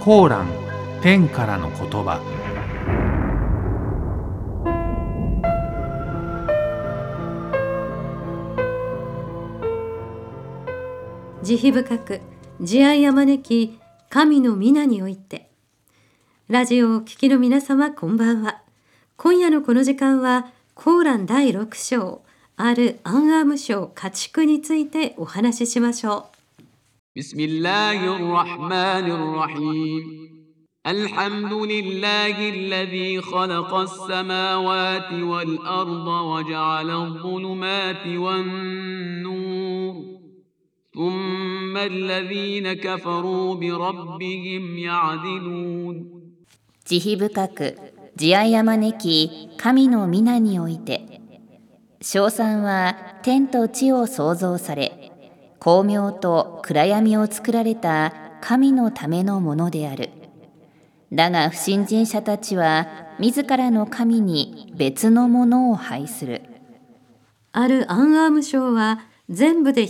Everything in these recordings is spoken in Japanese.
コーラン、天からの言葉。 慈悲深く慈愛あまねき神の皆において。ラジオをお聞きの皆様、こんばんは。今夜のこの時間はコーラン第6章アル・アンアーム章家畜についてお話ししましょう。 ビスミッラヒルラフマニルラヒーム。الحمد لله الذي خلق السماوات والأرض وجعل الظلمات والنور ثم الذين كفروا بربهم يعدلون。 慈悲深く慈愛あまねき神の皆において、称賛は天と地を創造され、光明と暗闇を作られた神のためのものである。だが不信心者たちは自らの神に別のものを拝する。 アル・アンアーム章は全部で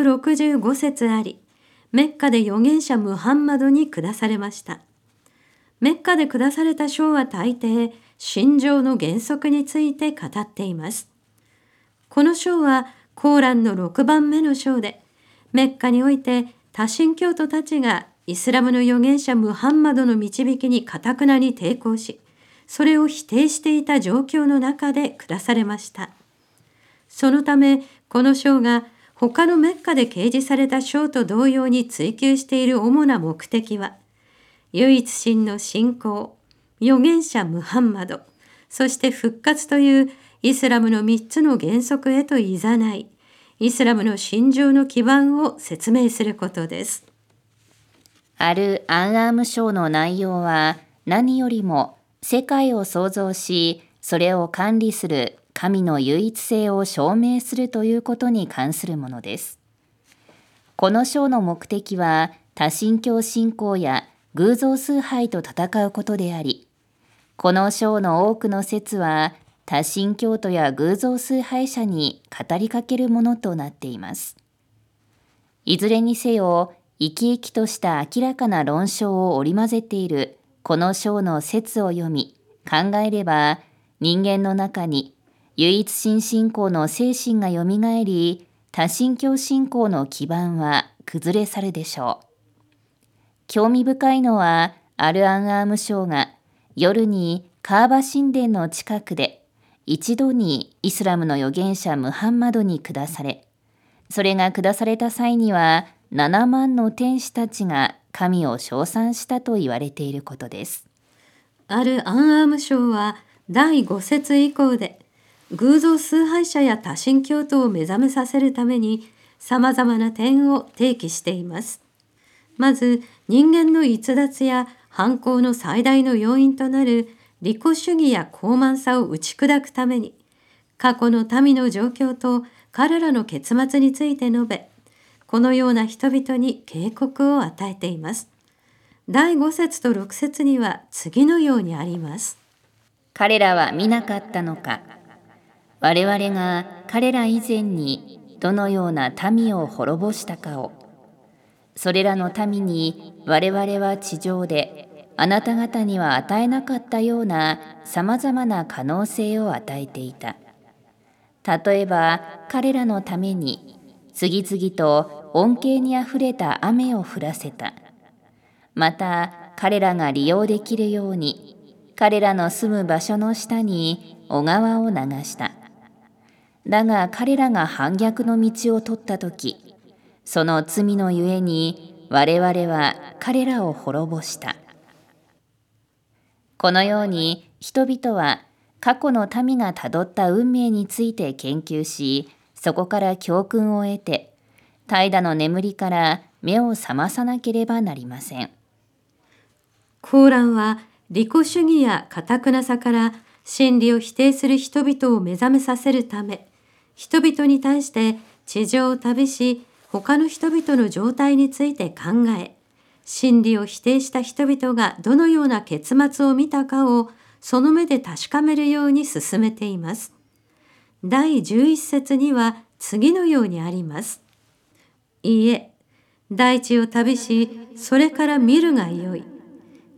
165節あり、メッカで預言者ムハンマドに下されました。メッカで下された章は大抵信条の原則について語っています。この章はコーランの6番目の章で、メッカにおいて多神教徒たちがイスラムの預言者ムハンマドの導きに頑なに抵抗し、それを否定していた状況の中で下されました。そのため、この章が他のメッカで掲示された章と同様に追求している主な目的は、唯一神の信仰、預言者ムハンマド、そして復活というイスラムの3つの原則へと誘い、イスラムの信条の基盤を説明することです。 アル・アンアーム章の内容は何よりも世界を創造し、それを管理する神の唯一性を証明するということに関するものです。この章の目的は多神教信仰や偶像崇拝と戦うことであり、この章の多くの説は多神教徒や偶像崇拝者に語りかけるものとなっています。いずれにせよ、生き生きとした明らかな論証を織り交ぜているこの章の説を読み、考えれば、人間の中に唯一神信仰の精神がよみがえり、多神教信仰の基盤は崩れ去るでしょう。興味深いのは、アル・アンアーム章が夜にカーバ神殿の近くで一度にイスラムの預言者ムハンマドに下され、それが下された際には7万の天使たちが神を称賛したと言われていることです。 アル・アンアーム章は第5節以降で、偶像崇拝者や多神教徒を目覚めさせるために様々な点を提起しています。まず、人間の逸脱や犯行の最大の要因となる利己主義や高慢さを打ち砕くために、過去の民の状況と彼らの結末について述べ、このような人々に警告を与えています。第5節と6節には次のようにあります。 彼らは見なかったのか。我々が彼ら以前にどのような民を滅ぼしたかを。それらの民に我々は地上であなた方には与えなかったようなさまざまな可能性を与えていた。例えば彼らのために次々と恩恵にあふれた雨を降らせた。また彼らが利用できるように彼らの住む場所の下に小川を流した。だが彼らが反逆の道を取ったとき、その罪のゆえに我々は彼らを滅ぼした。このように人々は過去の民がたどった運命について研究し、そこから教訓を得て、怠惰の眠りから目を覚まさなければなりません。 コーランは利己主義や頑なさから真理を否定する人々を目覚めさせるため、人々に対して地上を旅し、他の人々の状態について考え、真理を否定した人々がどのような結末を見たかをその目で確かめるように進めています。第11節には次のようにあります。いいえ、大地を旅し、それから見るがよい。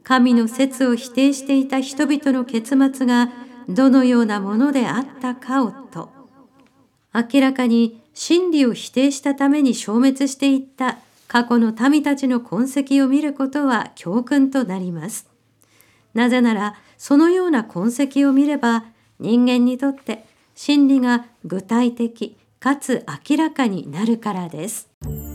神の説を否定していた人々の結末がどのようなものであったかをと、明らかに真理を否定したために消滅していった過去の民たちの痕跡を見ることは教訓となります。なぜなら、そのような痕跡を見れば、人間にとって真理が具体的かつ明らかになるからです。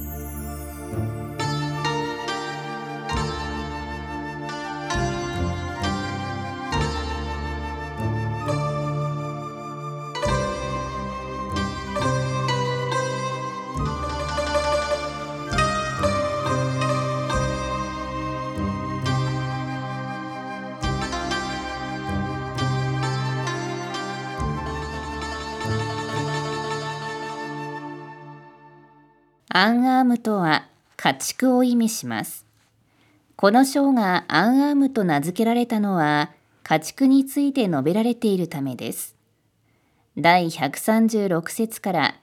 アンアームとは家畜を意味します。この章がアンアームと名付けられたのは家畜について述べられているためです。第136節から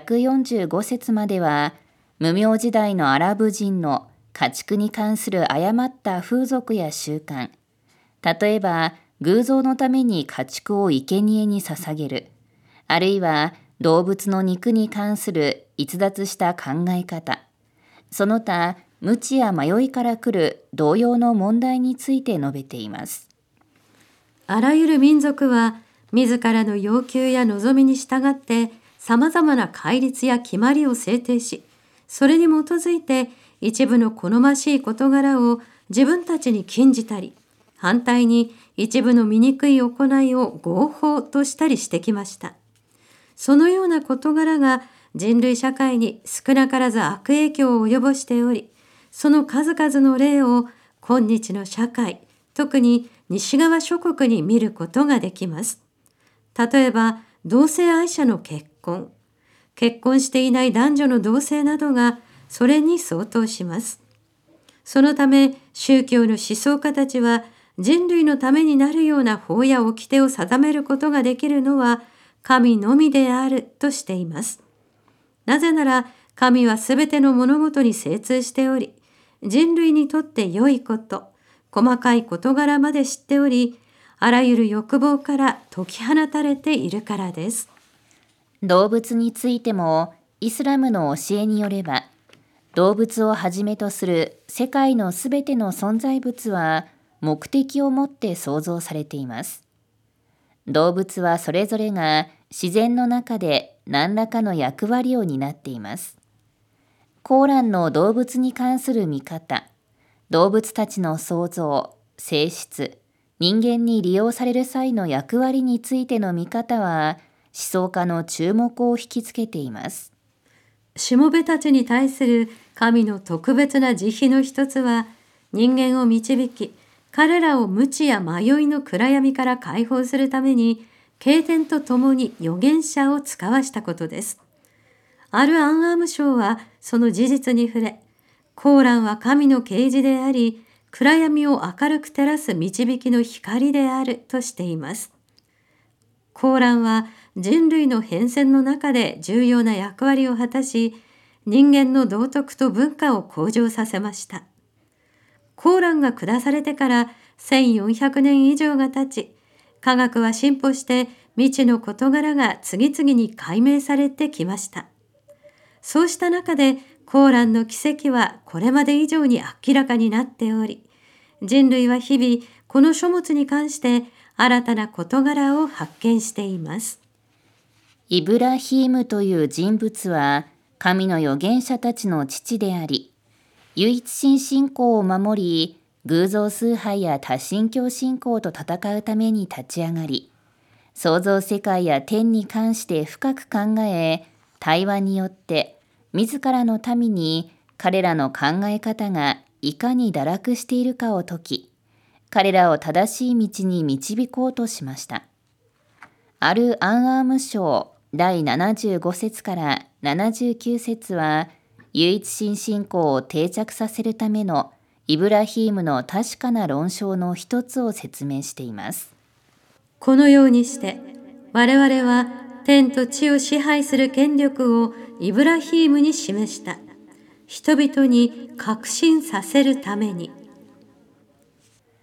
145節までは無名時代のアラブ人の家畜に関する誤った風俗や習慣、例えば偶像のために家畜を生贄に捧げる、あるいは動物の肉に関する逸脱した考え方、その他無知や迷いから来る同様の問題について述べています。 あらゆる民族は自らの要求や望みに従ってさまざまな戒律や決まりを制定し、それに基づいて一部の好ましい事柄を自分たちに禁じたり、反対に一部の醜い行いを合法としたりしてきました。そのような事柄が人類社会に少なからず悪影響を及ぼしており、その数々の例を今日の社会、特に西側諸国に見ることができます。例えば、同性愛者の結婚していない男女の同性などがそれに相当します。そのため、宗教の思想家たちは人類のためになるような法や掟を定めることができるのは神のみであるとしています。なぜなら神はすべての物事に精通しており、人類にとって良いこと、細かい事柄まで知っており、あらゆる欲望から解き放たれているからです。 動物についてもイスラムの教えによれば、動物をはじめとする世界のすべての存在物は目的を持って創造されています。動物はそれぞれが自然の中で何らかの役割を担っています。コーランの動物に関する見方、動物たちの創造、性質、人間に利用される際の役割についての見方は、思想家の注目を引きつけています。 しもべたちに対する神の特別な慈悲の一つは、人間を導き、彼らを無知や迷いの暗闇から解放するために、経典とともに預言者を使わしたことです。アル・アンアーム省はその事実に触れ、コーランは神の啓示であり、暗闇を明るく照らす導きの光であるとしています。コーランは人類の変遷の中で重要な役割を果たし、人間の道徳と文化を向上させました。コーランが下されてから1400年以上が経ち、科学は進歩して未知の事柄が次々に解明されてきました。そうした中でコーランの奇跡はこれまで以上に明らかになっており、人類は日々この書物に関して新たな事柄を発見しています。 イブラヒームという人物は神の預言者たちの父であり、唯一神信仰を守り、偶像崇拝や多神教信仰と戦うために立ち上がり、創造世界や天に関して深く考え、対話によって自らの民に彼らの考え方がいかに堕落しているかを説き、彼らを正しい道に導こうとしました。アル・アンアーム章第75節から79節は、唯一神信仰を定着させるためのイブラヒームの確かな論証の一つを説明しています。 このようにして我々は天と地を支配する権力をイブラヒームに示した。人々に確信させるために。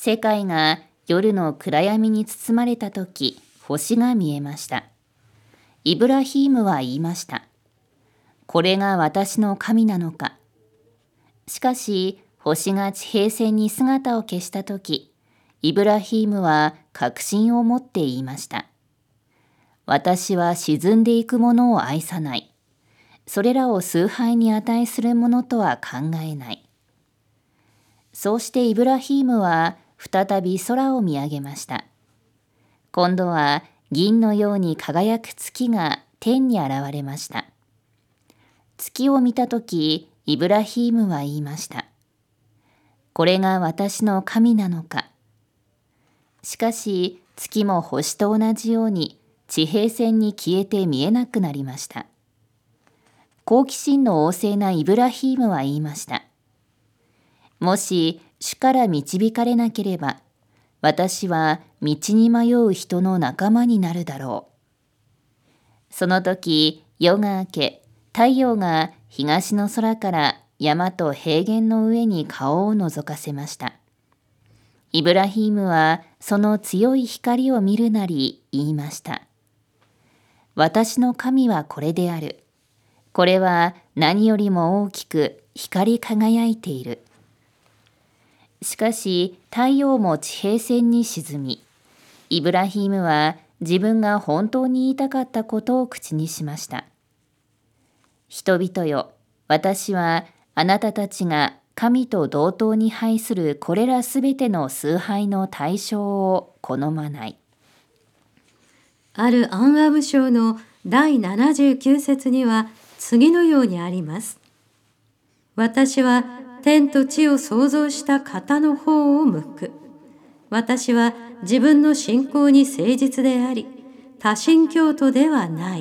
世界が夜の暗闇に包まれたとき、星が見えました。イブラヒームは言いました。これが私の神なのか。しかし、星が地平線に姿を消したとき、イブラヒームは確信を持って言いました。私は沈んでいくものを愛さない。それらを崇拝に値するものとは考えない。そうしてイブラヒームは再び空を見上げました。今度は銀のように輝く月が天に現れました。月を見たとき、イブラヒームは言いました。これが私の神なのか。しかし、月も星と同じように地平線に消えて見えなくなりました。好奇心の旺盛なイブラヒームは言いました。もし主から導かれなければ、私は道に迷う人の仲間になるだろう。その時、夜が明け、太陽が東の空から山と平原の上に顔を覗かせました。イブラヒームはその強い光を見るなり言いました。私の神はこれである。これは何よりも大きく光り輝いている。しかし太陽も地平線に沈み、イブラヒームは自分が本当に言いたかったことを口にしました。人々よ、私はあなたたちが神と同等に拝するこれらすべての崇拝の対象を好まない。 あるアンアム章の第79節には次のようにあります。私は天と地を創造した方の方を向く。私は自分の信仰に誠実であり、多神教徒ではない。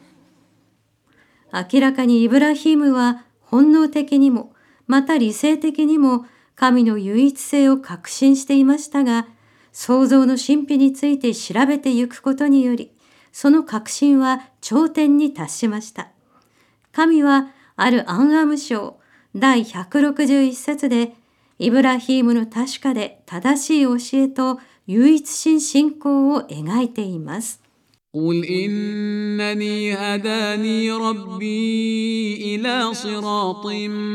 明らかにイブラヒームは本能的にも、また理性的にも神の唯一性を確信していましたが、創造の神秘について調べてゆくことにより、その確信は頂点に達しました。神はあるアンアム章第161節で、イブラヒームの確かで正しい教えと唯一神信仰を描いています。 قل إنني هداني ربي إلى صراط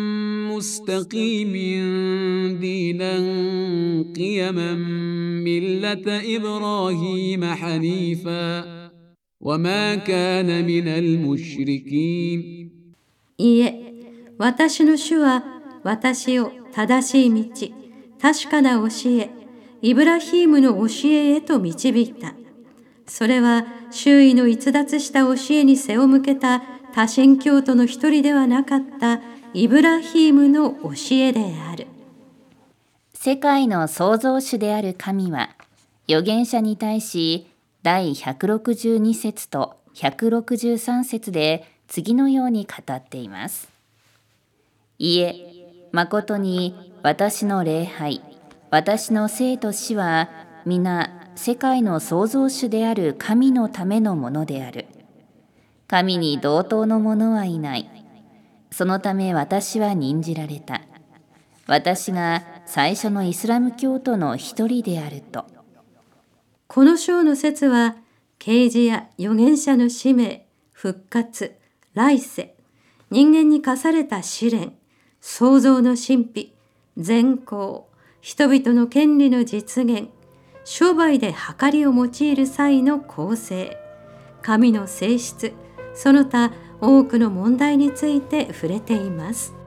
مستقيم دينا قيما ملة إبراهيم حنيفا وما كان من المشركين。 いいえ、私の主は私を正しい道、確かな教え、イブラヒームの教えへと導いた。それは周囲の逸脱した教えに背を向けた多神教徒の一人ではなかったイブラヒームの教えである。 世界の創造主である神は、預言者に対し第162節と163節で次のように語っています。いえ、誠に私の礼拝、私の生と死は皆世界の創造主である神のためのものである。神に同等の者はいない。そのため私は任じられた。私が最初のイスラム教徒の一人であると。 この章の説は、啓示や預言者の使命、復活、来世、人間に課された試練、創造の神秘、善行、人々の権利の実現、商売で計りを用いる際の公正、神の性質、その他多くの問題について触れています。